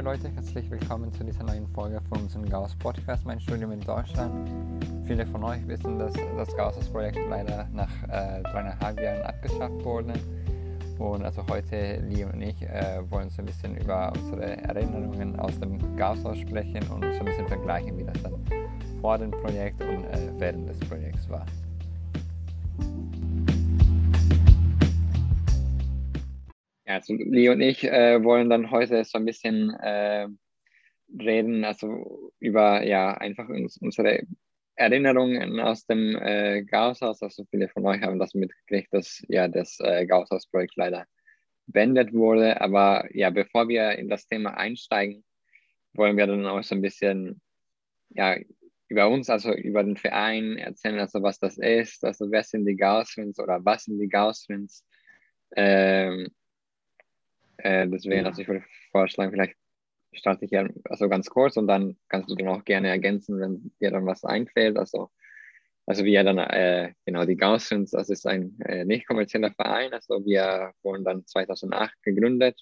Leute, herzlich willkommen zu dieser neuen Folge von unserem Gauss-Podcast, mein Studium in Deutschland. Viele von euch wissen, dass das Gauss-Projekt leider nach 3,5 Jahren abgeschafft wurde. Und also heute, Lee und ich, wollen so ein bisschen über unsere Erinnerungen aus dem Gauss sprechen und so ein bisschen vergleichen, wie das dann vor dem Projekt und während des Projekts war. Ja, also Lee und ich wollen dann heute so ein bisschen reden, also über einfach unsere Erinnerungen aus dem Gausshaus. Also viele von euch haben das mitgekriegt, dass das Gausshaus-Projekt leider beendet wurde. Aber ja, bevor wir in das Thema einsteigen, wollen wir dann auch so ein bisschen über uns, also über den Verein erzählen, also was das ist, also wer sind die Gaußrins oder was sind die Gaußrins. Deswegen, also ich würde vorschlagen, vielleicht starte ich ja also ganz kurz und dann kannst du dann auch gerne ergänzen, wenn dir dann was einfällt. Also wie ja dann, genau, die Gaußrins, das ist ein nicht kommerzieller Verein, also wir wurden dann 2008 gegründet.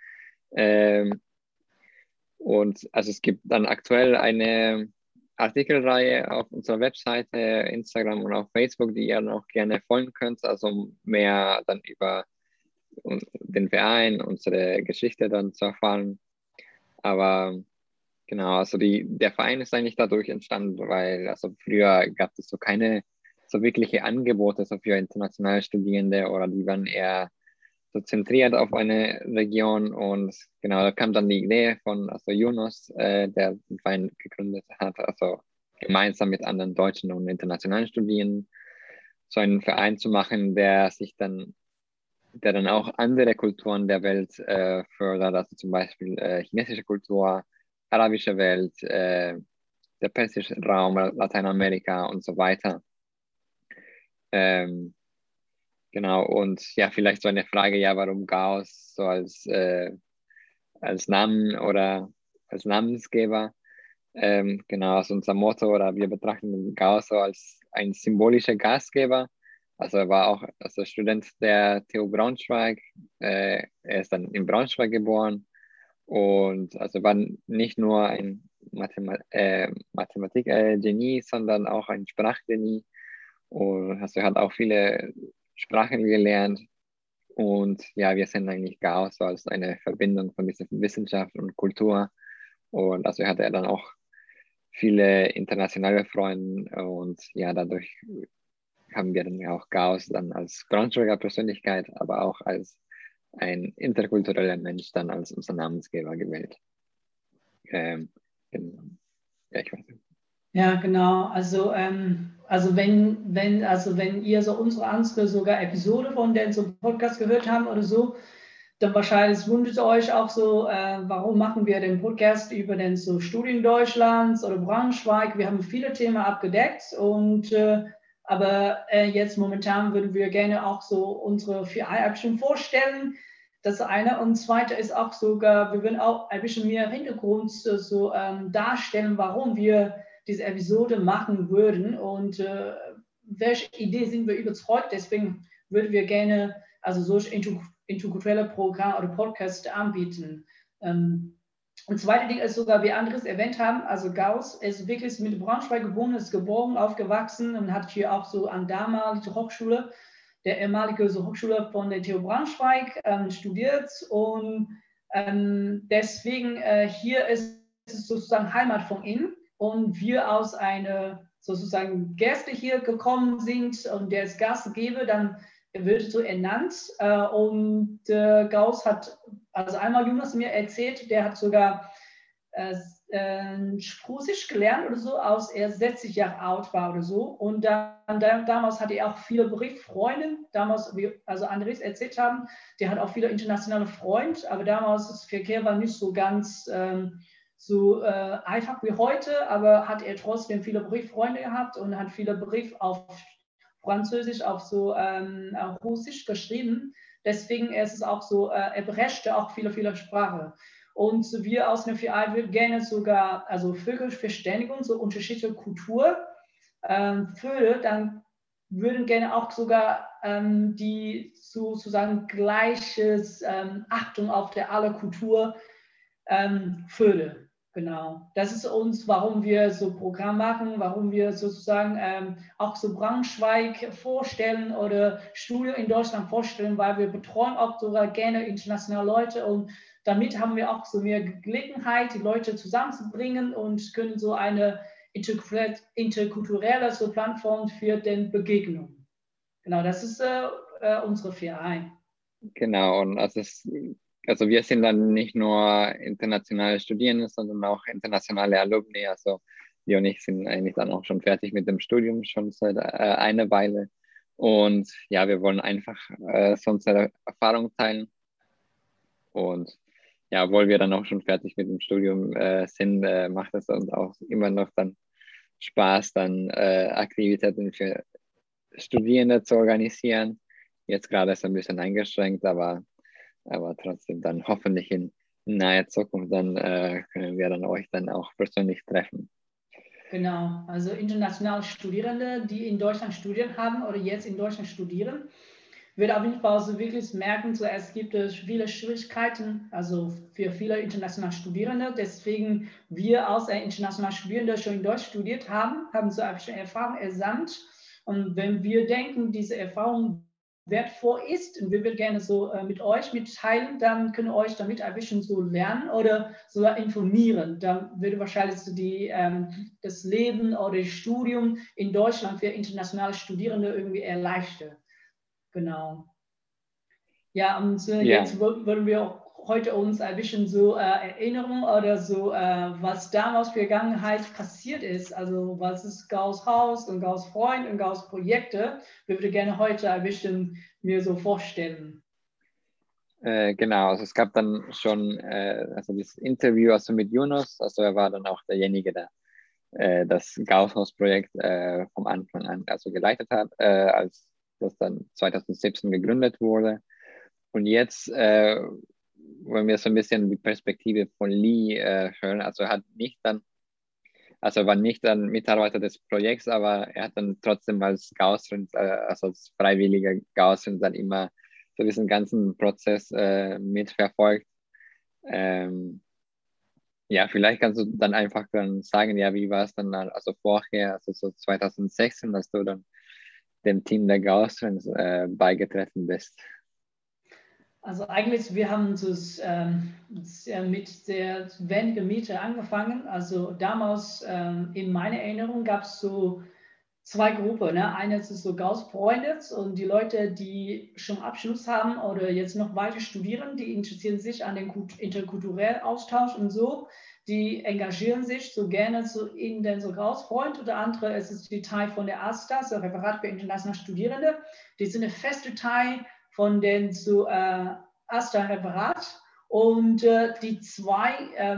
Und also es gibt dann aktuell eine Artikelreihe auf unserer Webseite, Instagram und auf Facebook, die ihr dann auch gerne folgen könnt, also mehr dann über den Verein, unsere Geschichte dann zu erfahren. Aber genau, also der Verein ist eigentlich dadurch entstanden, weil also früher gab es so keine so wirkliche Angebote so für internationale Studierende oder die waren eher so zentriert auf eine Region und genau, da kam dann die Idee von also Yunus, der den Verein gegründet hat, also gemeinsam mit anderen deutschen und internationalen Studierenden so einen Verein zu machen, der dann auch andere Kulturen der Welt fördert, also zum Beispiel chinesische Kultur, arabische Welt, der persische Raum, Lateinamerika und so weiter. Genau, und ja, vielleicht so eine Frage, warum Gauss so als Namen oder als Namensgeber? Genau, also unser Motto, oder wir betrachten Gauss so als ein symbolischer Gastgeber. Also er war auch Student der TU Braunschweig. Er ist dann in Braunschweig geboren und also war nicht nur ein Mathematik-Genie, sondern auch ein Sprachgenie. Und also er hat auch viele Sprachen gelernt. Und ja, wir sehen eigentlich Gauss so als eine Verbindung von Wissenschaft und Kultur. Und also hatte er dann auch viele internationale Freunde und ja, dadurch haben wir dann ja auch Gauss dann als Braunschweiger Persönlichkeit, aber auch als ein interkultureller Mensch dann als unser Namensgeber gewählt. Genau. Ja, ich weiß nicht. Ja, genau. Also wenn ihr so unsere sogar Episode von den so Podcast gehört habt oder so, dann wahrscheinlich wundert euch auch so, warum machen wir den Podcast über den so Studien Deutschlands oder Braunschweig. Wir haben viele Themen abgedeckt aber jetzt momentan würden wir gerne auch so unsere 4 Aktionen vorstellen. Das eine und zweite ist auch sogar, wir würden auch ein bisschen mehr Hintergrund darstellen, warum wir diese Episode machen würden und welche Idee sind wir überzeugt. Deswegen würden wir gerne also solche interkulturelle Programme oder Podcasts anbieten. Und zweite Ding ist sogar, wie anderes erwähnt haben, also Gauss ist wirklich mit Braunschweig geboren, aufgewachsen und hat hier auch so an damalige Hochschule, der ehemalige Hochschule von der TU Braunschweig studiert und deswegen hier ist es sozusagen Heimat von ihm und wir aus einer sozusagen Gäste hier gekommen sind und der ist Gastgeber, dann wird so ernannt und Gauss hat, also einmal Jonas mir erzählt, der hat sogar Russisch gelernt oder so, als er 60 Jahre alt war oder so. Und damals hatte er auch viele Brieffreunde. Damals, wie also Andres erzählt haben, der hat auch viele internationale Freunde, aber damals das Verkehr war nicht so ganz so einfach wie heute, aber hat er trotzdem viele Brieffreunde gehabt und hat viele Briefe auf Französisch, auf so Russisch geschrieben. Deswegen ist es auch so, er beherrschte auch viele Sprachen. Und wir aus der FI würden gerne sogar, also Völkerverständigung, so unterschiedliche Kultur fördern, dann würden gerne auch sogar die sozusagen gleiches Achtung auf der alle Kultur fördern. Genau. Das ist uns, warum wir so Programm machen, warum wir sozusagen auch so Braunschweig vorstellen oder Studio in Deutschland vorstellen, weil wir betreuen auch sogar gerne internationale Leute und damit haben wir auch so mehr Gelegenheit, die Leute zusammenzubringen und können so eine interkulturelle so Plattform für den Begegnung. Genau, das ist unsere Verein. Genau, und also wir sind dann nicht nur internationale Studierende, sondern auch internationale Alumni. Also wir und ich sind eigentlich dann auch schon fertig mit dem Studium, schon seit einer Weile. Und ja, wir wollen einfach so unsere Erfahrung teilen. Und ja, obwohl wir dann auch schon fertig mit dem Studium sind, macht es uns auch immer noch dann Spaß, dann Aktivitäten für Studierende zu organisieren. Jetzt gerade ist es ein bisschen eingeschränkt, aber trotzdem dann hoffentlich in naher Zukunft dann können wir dann euch dann auch persönlich treffen. Genau, also internationale Studierende, die in Deutschland studiert haben oder jetzt in Deutschland studieren, wird auf jeden Fall so wirklich merken, so es gibt viele Schwierigkeiten, also für viele internationale Studierende. Deswegen wir als internationale Studierende schon in Deutsch studiert haben, haben so eine Erfahrung ersammelt. Und wenn wir denken, diese Erfahrung wertvoll ist und wir würden gerne so mit euch mitteilen, dann können wir euch damit ein bisschen so lernen oder sogar informieren. Dann würde wahrscheinlich so das Leben oder das Studium in Deutschland für internationale Studierende irgendwie erleichtern. Genau. Ja, und jetzt wollen wir heute uns ein bisschen so erinnern oder so, was damals für Vergangenheit passiert ist. Also was ist Gauss Haus und Gauss Freund und Gauss Projekte. Wir würden gerne heute ein bisschen mir so vorstellen. Genau, also es gab dann schon also das Interview also mit Yunus, also er war dann auch derjenige, der das Gauss-Haus-Projekt vom Anfang an also geleitet hat, als das dann 2017 gegründet wurde. Und jetzt wollen wir so ein bisschen die Perspektive von Lee hören. Also er war nicht dann Mitarbeiter des Projekts, aber er hat dann trotzdem als Gaussian, also als freiwilliger Gaussian dann immer so diesen ganzen Prozess mitverfolgt. Ja, vielleicht kannst du dann einfach dann sagen, ja, wie war es dann, also vorher, also so 2016, dass du dann dem Team der Gaussians beigetreten bist. Also eigentlich, wir haben das mit sehr wenigen Miete angefangen. Also damals in meiner Erinnerung gab es so zwei Gruppen. Ne? Eine ist so Gauss-Freunde und die Leute, die schon Abschluss haben oder jetzt noch weiter studieren, die interessieren sich an den interkulturellen Austausch und so. Die engagieren sich so gerne so in den so Gauss-Freund oder andere. Es ist die Teil von der AStA, so Referat für internationale Studierende. Die sind eine feste Teil von den so AStA-Referat und die zwei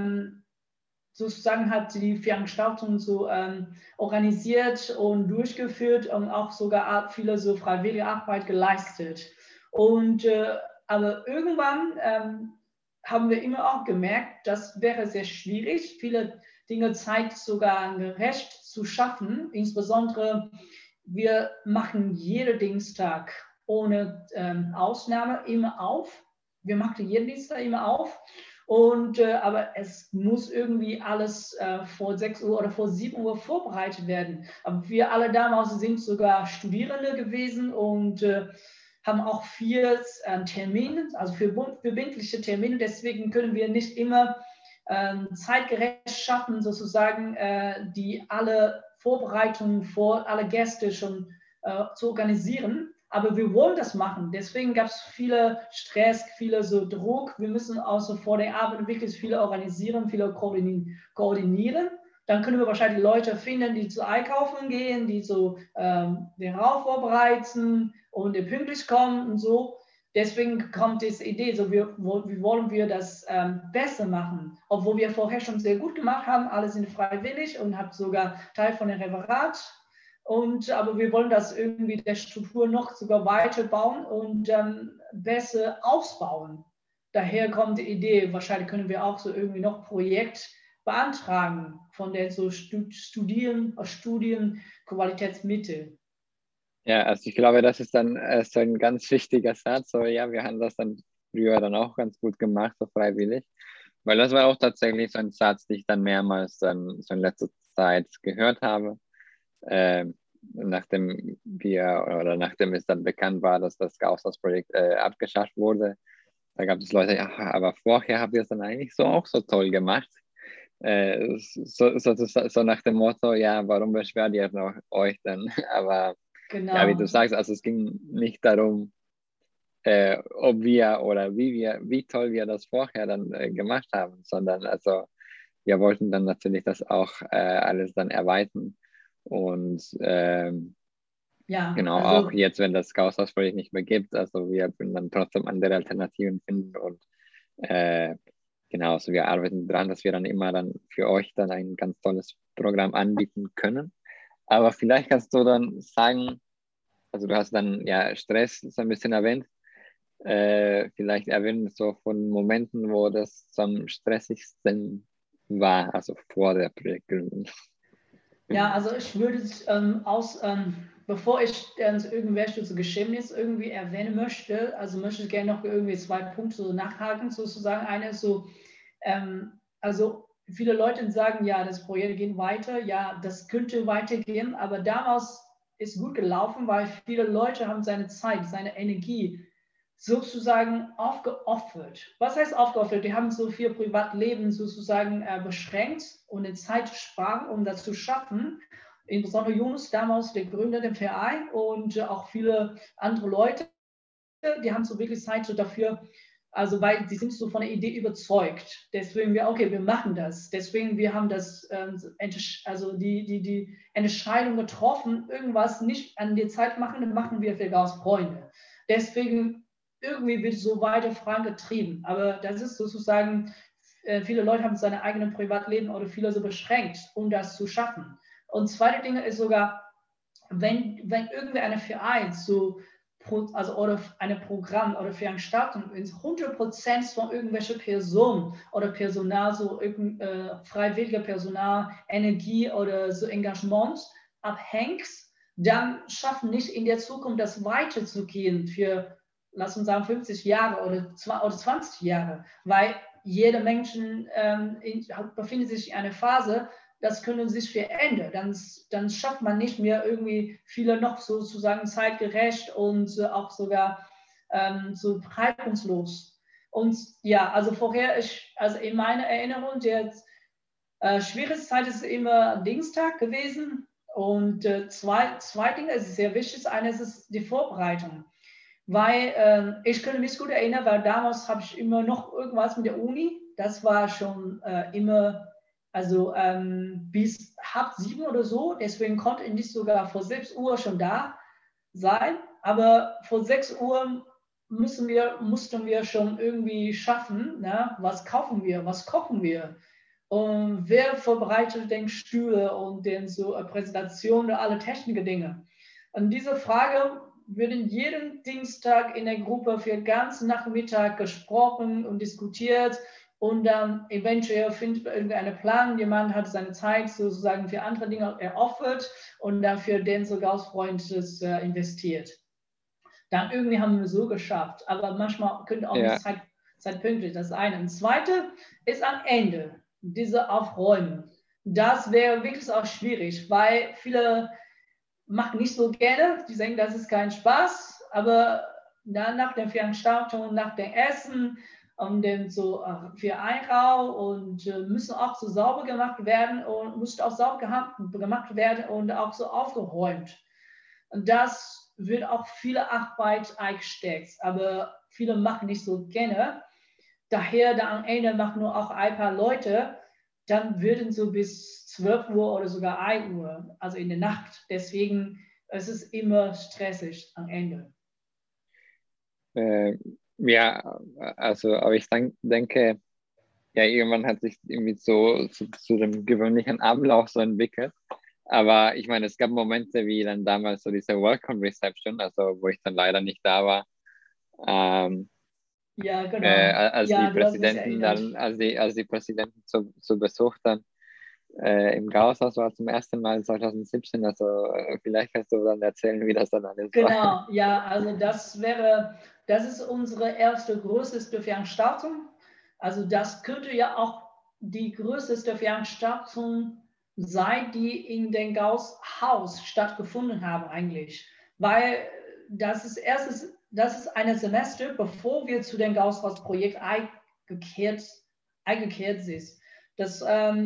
sozusagen hat die Veranstaltung so organisiert und durchgeführt und auch sogar viele so freiwillige Arbeit geleistet. Und aber irgendwann haben wir immer auch gemerkt, das wäre sehr schwierig, viele Dinge Zeit sogar gerecht zu schaffen. Insbesondere wir machen jeden Dienstag ohne Ausnahme immer auf. Wir machen jeden Dienstag immer auf. Und, aber es muss irgendwie alles vor 6 Uhr oder vor 7 Uhr vorbereitet werden. Aber wir alle damals sind sogar Studierende gewesen und haben auch viel Termine, also für verbindliche Termine. Deswegen können wir nicht immer zeitgerecht schaffen, sozusagen die alle Vorbereitungen vor alle Gäste schon zu organisieren. Aber wir wollen das machen. Deswegen gab es viele Stress, viele so Druck. Wir müssen also vor der Arbeit wirklich viele organisieren, viele koordinieren. Dann können wir wahrscheinlich Leute finden, die zu einkaufen gehen, die so den Raum vorbereiten und pünktlich kommen und so. Deswegen kommt diese Idee, so wie wollen wir das besser machen, obwohl wir vorher schon sehr gut gemacht haben. Alle sind freiwillig und haben sogar Teil von dem Referat. Aber wir wollen das irgendwie der Struktur noch sogar weiterbauen und besser ausbauen. Daher kommt die Idee, wahrscheinlich können wir auch so irgendwie noch Projekt beantragen von der so Studienqualitätsmittel. Ja, also ich glaube, das ist dann so ein ganz wichtiger Satz. So, ja, wir haben das dann früher dann auch ganz gut gemacht, so freiwillig. Weil das war auch tatsächlich so ein Satz, den ich dann mehrmals dann so in letzter Zeit gehört habe, äh, nachdem es dann bekannt war, dass das Gauss-Projekt abgeschafft wurde. Da gab es Leute, ja, aber vorher habt ihr es dann eigentlich so auch so toll gemacht. So nach dem Motto, ja, warum beschwert ihr euch denn? Aber ja, wie du Genau. sagst, also es ging nicht darum, ob wir oder wie toll wir das vorher dann gemacht haben, sondern also wir wollten dann natürlich das auch alles dann erweitern und Ja, genau auch also jetzt, wenn das Chaos-Projekt nicht mehr gibt, also wir würden dann trotzdem andere Alternativen finden und äh, genau, also wir arbeiten dran, dass wir dann immer dann für euch dann ein ganz tolles Programm anbieten können. Aber vielleicht kannst du dann sagen, also du hast dann ja Stress so ein bisschen erwähnt, vielleicht erwähnen so von Momenten, wo das am stressigsten war, also vor der Projektgründung. ja, also ich würde bevor ich irgendwelche so Geschehnisse irgendwie erwähnen möchte, also möchte ich gerne noch irgendwie zwei Punkte so nachhaken, sozusagen. Eine ist so, also viele Leute sagen, ja, das Projekt geht weiter, ja, das könnte weitergehen, aber damals ist gut gelaufen, weil viele Leute haben seine Zeit, seine Energie sozusagen aufgeopfert. Was heißt aufgeopfert? Die haben so viel Privatleben sozusagen beschränkt und in Zeit sparen, um das zu schaffen. Insbesondere Jonas, damals der Gründer des Vereins und auch viele andere Leute, die haben so wirklich Zeit so dafür, also weil die sind so von der Idee überzeugt. Deswegen wir machen das. Deswegen wir haben das, also die Entscheidung getroffen, irgendwas nicht an die Zeit machen, dann machen wir für Gauss Freunde. Deswegen irgendwie wird so weiter vorangetrieben. Aber das ist sozusagen, viele Leute haben seine eigenen Privatleben oder viele so beschränkt, um das zu schaffen. Und zweite Dinge ist sogar, wenn irgendwie eine Verein so also oder eine Programm oder Veranstaltung in 100% von irgendwelchen Personen oder Personal, so freiwilliger Personal, Energie oder so Engagement abhängt, dann schaffen nicht in der Zukunft das weiterzugehen für, lass uns sagen, 50 Jahre oder 20 Jahre, weil jeder Mensch befindet sich in einer Phase, das können sich verändern. Dann schafft man nicht mehr irgendwie viele noch sozusagen zeitgerecht und auch sogar so reibungslos. Und ja, also vorher, also in meiner Erinnerung, der schwierigste Zeit ist immer Dienstag gewesen. Und zwei Dinge, es ist sehr wichtig. Eines ist die Vorbereitung. Weil ich könnte mich gut erinnern, weil damals habe ich immer noch irgendwas mit der Uni. Das war schon immer, also bis 6:30 oder so. Deswegen konnte ich nicht sogar vor 6 Uhr schon da sein. Aber vor 6 Uhr mussten wir schon irgendwie schaffen, ne? Was kaufen wir, was kochen wir. Und wer vorbereitet den Stühle und den so Präsentationen und alle technischen Dinge. Und diese Frage wird jeden Dienstag in der Gruppe für den ganzen Nachmittag gesprochen und diskutiert und dann eventuell findet irgendeinen Plan. Jemand hat seine Zeit sozusagen für andere Dinge eröffnet und dafür den so Gauss-Freundes investiert. Dann irgendwie haben wir so geschafft, aber manchmal könnte auch nicht Ja, zeitpünktlich das eine. Und das zweite ist am Ende, diese Aufräumen. Das wäre wirklich auch schwierig, weil viele machen nicht so gerne, die denken, das ist kein Spaß, aber dann nach der Veranstaltung, nach dem Essen und dann so für Einrau und müssen auch so sauber gemacht werden und müssen auch sauber gemacht werden und auch so aufgeräumt. Und das wird auch viel Arbeit eingesteckt, aber viele machen nicht so gerne. Daher, da am Ende machen nur auch ein paar Leute, dann würden so bis 12 Uhr oder sogar 1 Uhr, also in der Nacht. Deswegen es ist immer stressig am Ende. äh, ja, also, aber ich denke, ja, irgendwann hat sich irgendwie so zu dem gewöhnlichen Ablauf so entwickelt. Aber ich meine, es gab Momente wie dann damals so diese Welcome Reception, also wo ich dann leider nicht da war. Ähm, Ja, genau. als die Ja, du hast mich Präsidenten erinnert. dann, als die Präsidenten zu Besuch dann im Gausshaus war zum ersten Mal 2017. Also vielleicht kannst du dann erzählen, wie das dann alles war. Genau, ja, also das ist unsere erste größte Veranstaltung. Also das könnte ja auch die größte Veranstaltung sein, die in den Gauss Haus stattgefunden haben eigentlich. Weil das ist ein Semester, bevor wir zu dem Gauss Haus Projekt eingekehrt sind. Das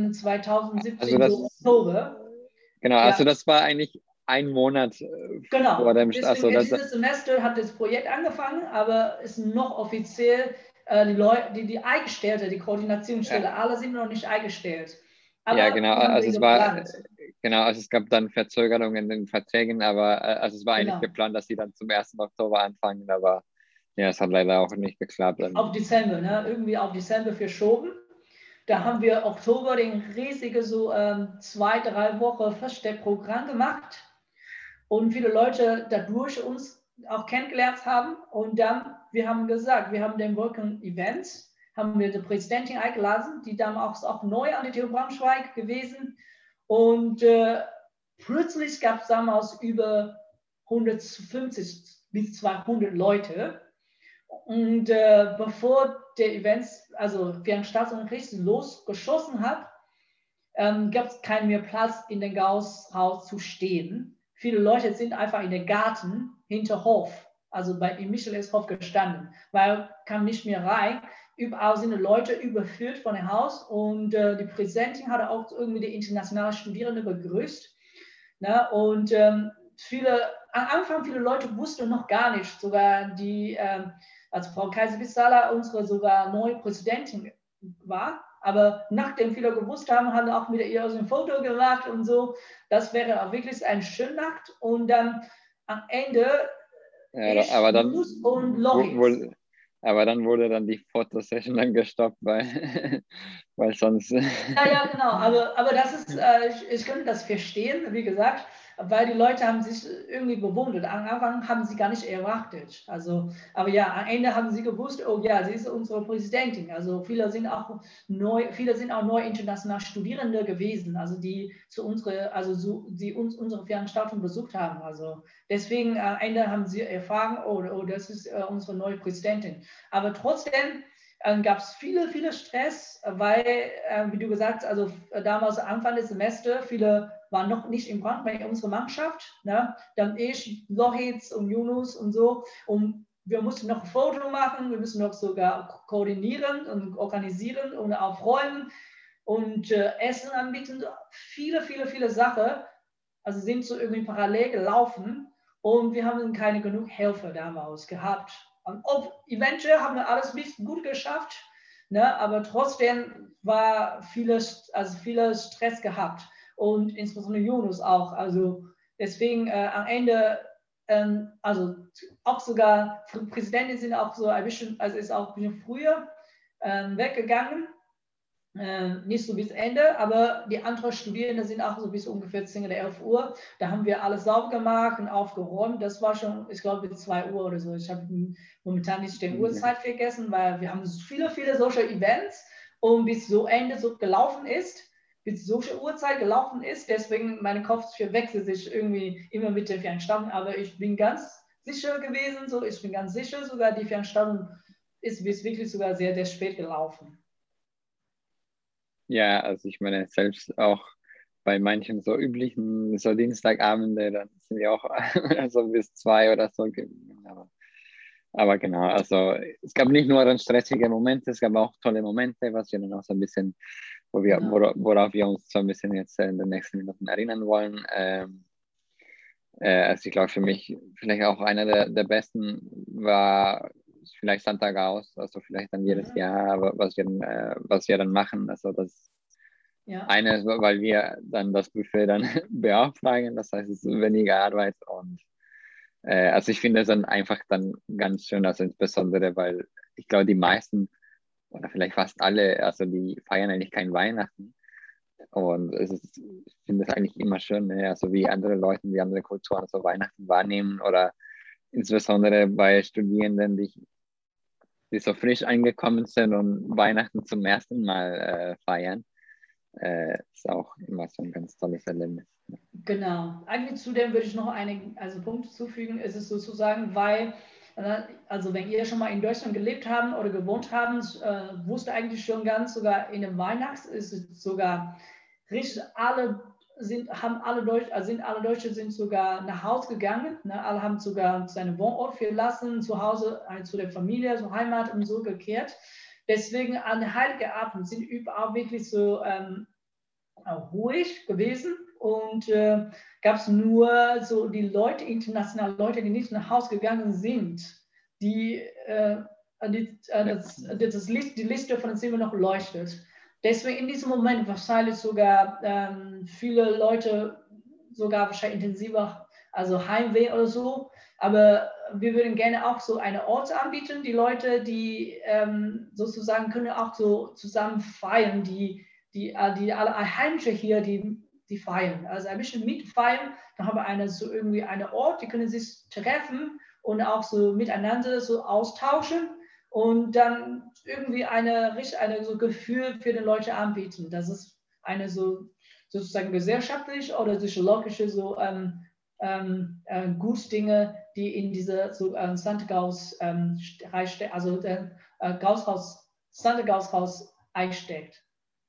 2017 das, so Oktober. genau, Ja, also das war eigentlich ein Monat vor genau. dem, Deswegen also dieses Semester hat das Projekt angefangen, aber ist noch offiziell die Leute, die Eingestellte, die ja, Koordinationsstelle, alle sind noch nicht eingestellt. ja, Aber genau, wir haben also sie es war, geplant. genau, also es gab dann Verzögerungen in den Verträgen, aber also es war eigentlich Genau. geplant, dass sie dann zum 1. Oktober anfangen, aber ja, es hat leider auch nicht geklappt. Auf Dezember, ne? Irgendwie auf Dezember verschoben. Da haben wir Oktober den riesigen so 2, 3 Wochen Versteckprogramm gemacht und viele Leute dadurch uns auch kennengelernt haben. Und dann, wir haben gesagt, wir haben den Vulcan Events, haben wir die Präsidentin eingeladen, die damals auch neu an der TU Braunschweig gewesen. Und plötzlich gab es damals über 150 bis 200 Leute. Und bevor der Events, also Veranstaltung richtig losgeschossen hat, gab es keinen mehr Platz in den Gauss-Haus zu stehen. Viele Leute sind einfach in den Garten hinter Hof, also im Michelshof gestanden, weil kam nicht mehr rein. Überall sind die Leute überführt von dem Haus und die Präsidentin hatte auch irgendwie die internationalen Studierenden begrüßt. Ne? Und am Anfang viele Leute wussten noch gar nicht, sogar die, also Frau Kaiser-Bissala, unsere sogar neue Präsidentin war, aber nachdem viele gewusst haben, haben auch mit ihr ein Foto gemacht und so. Das wäre auch wirklich eine schöne Nacht. Und dann am Ende Ja, aber dann, Yunus und Loris. aber dann wurde dann die Fotosession dann gestoppt, weil, weil sonst. Ja, genau, aber das ist, ich könnte das verstehen, wie gesagt, weil die Leute haben sich irgendwie bewundert. Am Anfang haben sie gar nicht erwartet. Also, aber ja, am Ende haben sie gewusst, oh ja, sie ist unsere Präsidentin. Also viele sind auch neu international Studierende gewesen, also die die unsere Veranstaltung besucht haben. Also deswegen am Ende haben sie erfahren, oh, das ist unsere neue Präsidentin. Aber trotzdem gab es viele Stress, weil, wie du gesagt hast, also damals Anfang des Semesters, viele waren noch nicht im Brand bei unserer Mannschaft. Ne? Dann ich, Lohitz und Yunus und so. Und wir mussten noch ein Foto machen, wir müssen noch sogar koordinieren und organisieren und aufräumen und Essen anbieten. Viele Sachen. Also sind so irgendwie parallel gelaufen und wir haben keine genug Helfer damals gehabt. Und eventuell haben wir alles gut geschafft, ne? Aber trotzdem war vieles Stress gehabt und insbesondere Yunus auch. Also deswegen am Ende, also auch sogar Präsidentin sind auch so ein bisschen, also ist auch ein bisschen früher weggegangen. Nicht so bis Ende, aber die anderen Studierenden sind auch so bis ungefähr 10 oder 11 Uhr. Da haben wir alles sauber gemacht und aufgeräumt. Das war schon, ich glaube, bis 2 Uhr oder so. Ich habe momentan nicht die Uhrzeit vergessen, weil wir haben viele solche Events und bis so Ende so gelaufen ist, bis solche Uhrzeit gelaufen ist. Deswegen mein Kopf verwechselt sich irgendwie immer mit der Veranstaltung. Aber ich bin ganz sicher gewesen, so ich bin ganz sicher, sogar die Veranstaltung ist wirklich sogar sehr, sehr spät gelaufen. Ja, also ich meine, selbst auch bei manchen so üblichen so Dienstagabende, dann sind wir auch so bis 2 oder so. Aber genau, also es gab nicht nur dann stressige Momente, es gab auch tolle Momente, was wir dann auch so ein bisschen, Genau. worauf wir uns so ein bisschen jetzt in den nächsten Minuten erinnern wollen. Also ich glaube, für mich vielleicht auch einer der besten war vielleicht Santa Gaus, also vielleicht dann jedes Jahr, aber was wir dann machen, also das Ja. eine ist, weil wir dann das Buffet dann beauftragen, das heißt, es ist weniger Arbeit und also ich finde es dann einfach dann ganz schön, also insbesondere, weil ich glaube, die meisten oder vielleicht fast alle, also die feiern eigentlich kein Weihnachten. Und ich finde es eigentlich immer schön, ne? Also wie andere Leute, wie andere Kulturen so Weihnachten wahrnehmen oder insbesondere bei Studierenden, die so frisch eingekommen sind und Weihnachten zum ersten Mal feiern, ist auch immer so ein ganz tolles Erlebnis. Genau. Eigentlich zudem würde ich noch einen Punkt zufügen. Es ist sozusagen, weil also wenn ihr schon mal in Deutschland gelebt habt oder gewohnt habt, wusste eigentlich schon ganz, sogar in den Weihnachts ist es sogar richtig, sind alle Deutsche sind sogar nach Hause gegangen, ne? Alle haben sogar seinen Wohnort verlassen, zu Hause, zu der Familie, zur Heimat und so gekehrt. Deswegen an Heiligen Abend sind überall wirklich so ruhig gewesen und gab es nur so die Leute, internationale Leute, die nicht nach Hause gegangen sind, die die Liste von den Zimmer noch leuchtet. Deswegen in diesem Moment wahrscheinlich sogar viele Leute sogar wahrscheinlich intensiver, also Heimweh oder so. Aber wir würden gerne auch so einen Ort anbieten. Die Leute, die sozusagen können auch so zusammen feiern, die alle Heimische hier, die feiern. Also ein bisschen mitfeiern. Dann haben wir so irgendwie einen Ort, die können sich treffen und auch so miteinander so austauschen und dann irgendwie so Gefühl für die Leute anbieten. Das ist eine so sozusagen gesellschaftliche oder psychologische so Gutdinge, die in diese so Santa Gaus also Santa Gaus Haus einsteckt.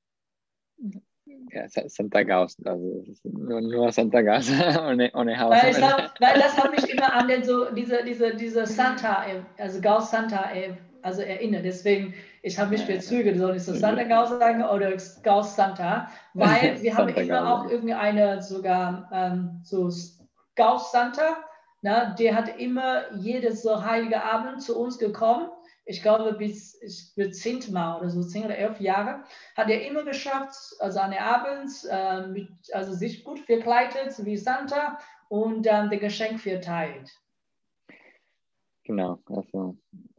Ja, Santa Gaus, also nur Santa Gaus ohne Haus. Weil das hat mich immer an diese Santa, also Gaus Santa, also erinnert. Deswegen, ich habe mich verzögert, soll ich so Santa Gaus sagen oder Gaus Santa, weil wir haben immer auch irgendwie sogar so Gaus Santa, na, der hat immer jedes so heilige Abend zu uns gekommen. Ich glaube, bis 10. Mal oder so, 10 oder 11 Jahre, hat er immer geschafft, also an der Abends, also sich gut verkleidet wie Santa und dann das Geschenk verteilt. Genau, also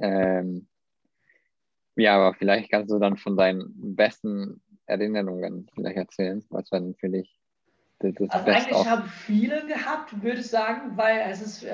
ja, aber vielleicht kannst du dann von deinen besten Erinnerungen vielleicht erzählen. Was war denn für dich das also Beste? Eigentlich habe ich viele gehabt, würde ich sagen, weil es ist,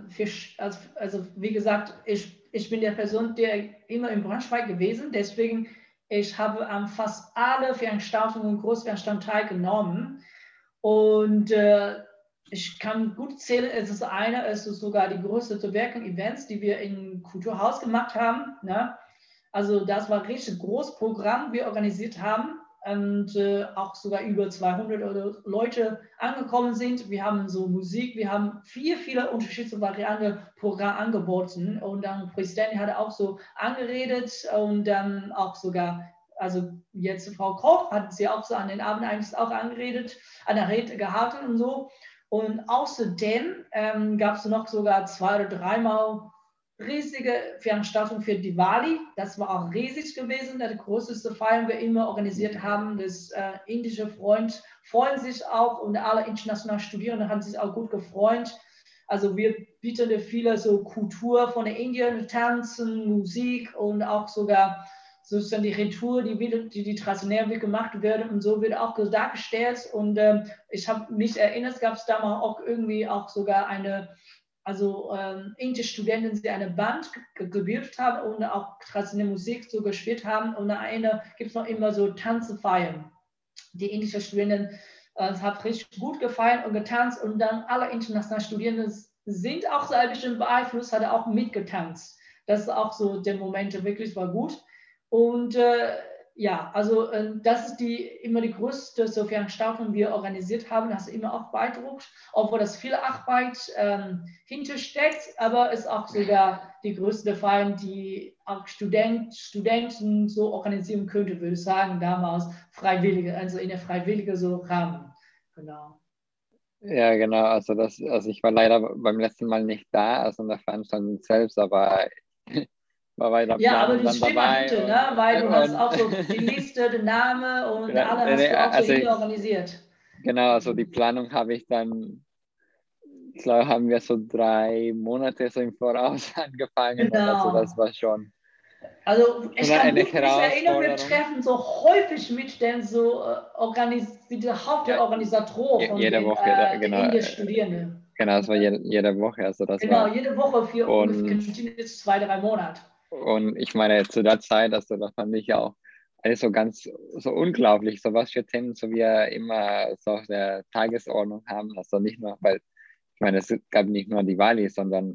also wie gesagt, ich bin der Person, der immer in Braunschweig gewesen, deswegen ich habe an fast alle Veranstaltungen und Großveranstaltungen teilgenommen und ich kann gut zählen, es ist sogar die größte Werken-Events, die wir im Kulturhaus gemacht haben, ne? Also das war ein richtig großes Programm, wir organisiert haben und auch sogar über 200 Leute angekommen sind. Wir haben so Musik, wir haben viele unterschiedliche Varianten Programm angeboten und dann Präsident hat auch so angeredet und dann auch sogar, also jetzt Frau Koch hat sie auch so an den Abend eigentlich auch angeredet, an der Rede gehalten und so. Und außerdem gab es noch sogar 2 oder 3 Mal riesige Veranstaltung für Diwali. Das war auch riesig gewesen. Die größte Feier, wir immer organisiert haben. Das indische Freund freuen sich auch und alle internationalen Studierenden haben sich auch gut gefreut. Also wir bieten viele so Kultur von Indien, Tanzen, Musik und auch sogar sozusagen die Retour, die traditionell gemacht werden und so wird auch dargestellt. Und ich habe mich erinnert, es gab damals auch irgendwie auch sogar indische Studenten, die eine Band gebildet haben und auch traditionelle Musik so gespielt haben. Und am Ende gibt es noch immer so Tanzfeiern. Die indischen Studenten haben richtig gut gefeiert und getanzt und dann alle internationalen Studierenden sind auch so ein bisschen beeinflusst, hat auch mitgetanzt. Das ist auch so der Moment, wirklich war gut. Und ja, also das ist immer die größte so Veranstaltung, die wir organisiert haben. Das ist immer auch beeindruckt, obwohl das viel Arbeit hintersteckt, aber es ist auch sogar die größte Feier, die auch Studenten so organisieren könnte, würde ich sagen, damals Freiwillige, also in der freiwilligen so Rahmen. Genau. Ja, genau. Also ich war leider beim letzten Mal nicht da, also in der Veranstaltung selbst, aber war bei der Ja, aber Planung die dann Stimme bitte, dabei ne? Weil du hast auch so die Liste, den Namen und alle hast du auch so also organisiert. genau, also die Planung habe ich dann, ich glaube, haben wir so 3 Monate so im Voraus angefangen und also das Genau. war schon Also ich kann eine gut mich erinnern, wir Herausforderung. treffen so häufig mit den so der Ja, Hauptorganisator von jede den Woche, genau, indischen Studierenden. genau, das war jede Woche, also das Genau, war jede Woche für ungefähr und jetzt 2, 3 Monate. Und ich meine, zu der Zeit, also das fand ich auch alles so ganz so unglaublich, so was für Themen so wir immer so auf der Tagesordnung haben. Also nicht nur, weil ich meine, es gab nicht nur Diwali, sondern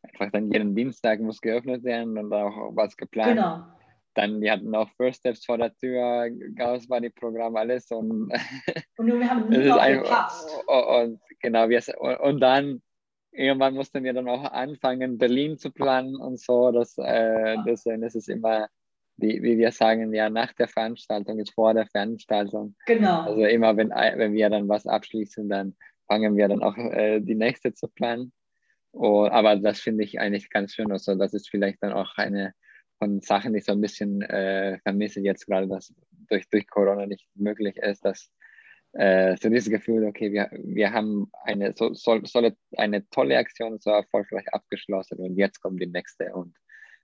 einfach dann jeden Dienstag muss geöffnet werden und auch was geplant. Genau. Dann, die hatten auch First Steps vor der Tür, Gauss war die Programm, alles und Und wir haben es ist niemand einfach, gepasst. und genau, und dann irgendwann mussten wir dann auch anfangen, Berlin zu planen und so. Deswegen ist es immer, wie wir sagen, ja, nach der Veranstaltung ist vor der Veranstaltung. Also Genau. immer, wenn wir dann was abschließen, dann fangen wir dann auch die nächste zu planen. Aber das finde ich eigentlich ganz schön. Also das ist vielleicht dann auch eine von Sachen, die ich so ein bisschen vermisse jetzt gerade, dass durch Corona nicht möglich ist, dass so dieses Gefühl, okay, wir haben eine tolle Aktion so erfolgreich abgeschlossen und jetzt kommt die nächste und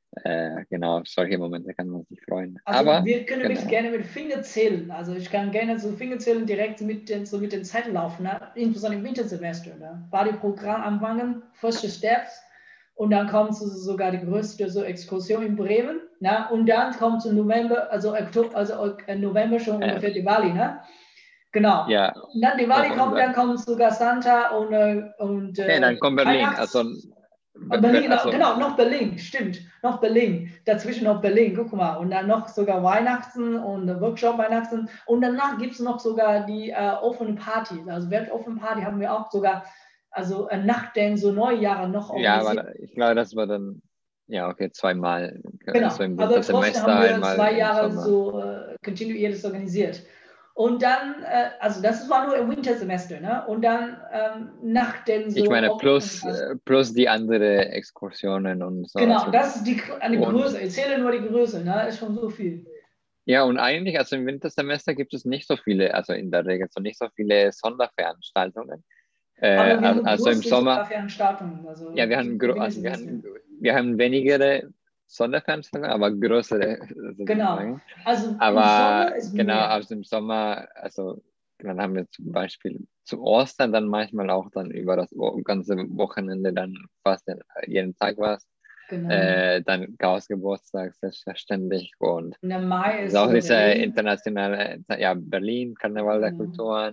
genau, solche Momente kann man sich freuen. Also Aber wir können wirklich genau, gerne mit Finger zählen. Also ich kann gerne so Finger zählen direkt so mit den Zeiten laufen, ne? Insbesondere im Wintersemester. Ne? War die Programm anfangen, First Steps und dann kommt sogar die größte so Exkursion in Bremen. Ne? Und dann kommt im November, also November schon äh, ungefähr Diwali. Ne? Genau. ja, Und dann Diwali und kommt, dann kommt sogar Santa und okay, dann kommt Berlin. Weihnachts. Berlin, Also genau, noch Berlin, stimmt, noch Berlin, dazwischen noch Berlin, guck mal, und dann noch sogar Weihnachten und Workshop Weihnachten und danach gibt es noch sogar die offene Party, also während offene Party haben wir auch sogar, also nach den so Neujahre noch ja, organisiert. aber ich glaube, das war dann, ja, okay, zweimal, Genau, so im aber trotzdem Wintersemester, haben wir einmal zwei im Jahre Sommer. so kontinuierlich organisiert. Und dann, also das war nur im Wintersemester, ne? Und dann nach den Ich so, meine, plus die andere Exkursionen und so. genau, Also, das ist eine und Größe, ich zähle nur die Größe, ne? Ist schon so viel. ja, und eigentlich, also im Wintersemester gibt es nicht so viele, also in der Regel so nicht so viele Sonderveranstaltungen. Aber wir haben Also im größere Sommer, sogar Veranstaltungen, also ja, im Wintersemester. wir haben weniger Sonderveranstaltungen, aber größere Genau. sozusagen. Also im Aber Sommer ist genau, mehr. also im Sommer, also dann haben wir zum Beispiel zu Ostern dann manchmal auch dann über das ganze Wochenende dann fast jeden Tag was. Genau. Dann Chaos Geburtstag, selbstverständlich. Und Und der Mai also ist auch sogar diese Berlin. internationale, ja, Berlin, Karneval der Genau. Kulturen.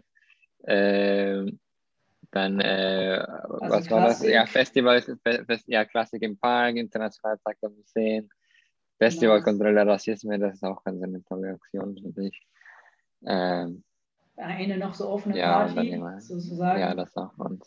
Ähm, Dann, Also was war das? Ja, Klassik. Festival, ja, Klassik im Park, Internationaler Tag der Museen, Festival Genau. kontra Rassismus, das ist auch ganz eine tolle Aktion, finde ich. Ähm, Eine noch so offene ja, und dann Party, immer, ja, sozusagen. das auch. Und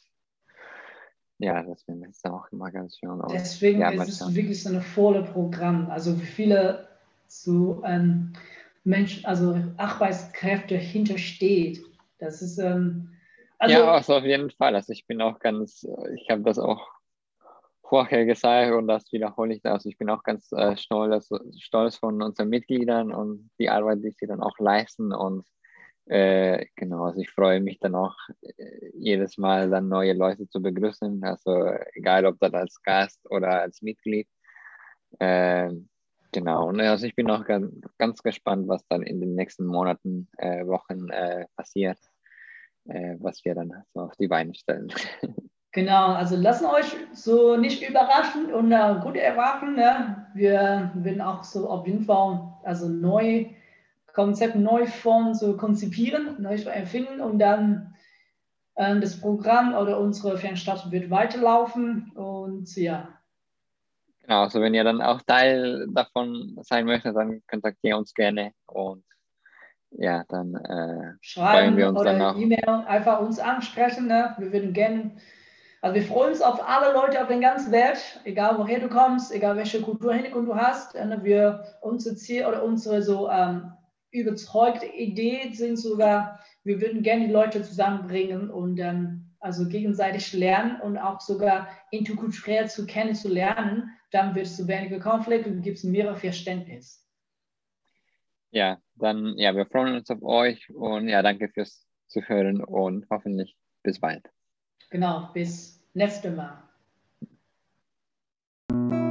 ja, das finde ich auch immer ganz schön. Und Deswegen ja, ist mal es schauen. wirklich so ein volles Programm. Also wie viele so Menschen, also Arbeitskräfte hintersteht. Das ist, Ja, also also auf jeden Fall. Also ich bin auch ganz, ich habe das auch vorher gesagt und das wiederhole ich da. Also ich bin auch ganz stolz von unseren Mitgliedern und die Arbeit, die sie dann auch leisten. Und genau, also ich freue mich dann auch jedes Mal dann neue Leute zu begrüßen. Also egal ob dann als Gast oder als Mitglied. Äh, genau, und also ich bin auch ganz gespannt, was dann in den nächsten Monaten, Wochen passiert, was wir dann so auf die Beine stellen. genau, also lassen euch so nicht überraschen und gut erwarten. Ne? Wir werden auch so auf jeden Fall also neu Konzept, neue Formen so konzipieren, neu erfinden und dann das Programm oder unsere Veranstaltung wird weiterlaufen und ja, Genau, also wenn ihr dann auch Teil davon sein möchtet, dann kontaktiert uns gerne und ja, dann freuen schreiben wir uns dann oder auch. E-Mail einfach uns ansprechen. Ne? Wir würden gerne, also wir freuen uns auf alle Leute auf der ganzen Welt, egal woher du kommst, egal welche Kulturhintergrund du hast. Wir, unser Ziel oder unsere so überzeugte Idee sind sogar, wir würden gerne die Leute zusammenbringen und also gegenseitig lernen und auch sogar interkulturell zu kennenzulernen. Dann wird es zu weniger Konflikt und gibt es mehr Verständnis. Ja, dann, ja, wir freuen uns auf euch und ja, danke fürs Zuhören und hoffentlich bis bald. Genau, bis nächstes Mal.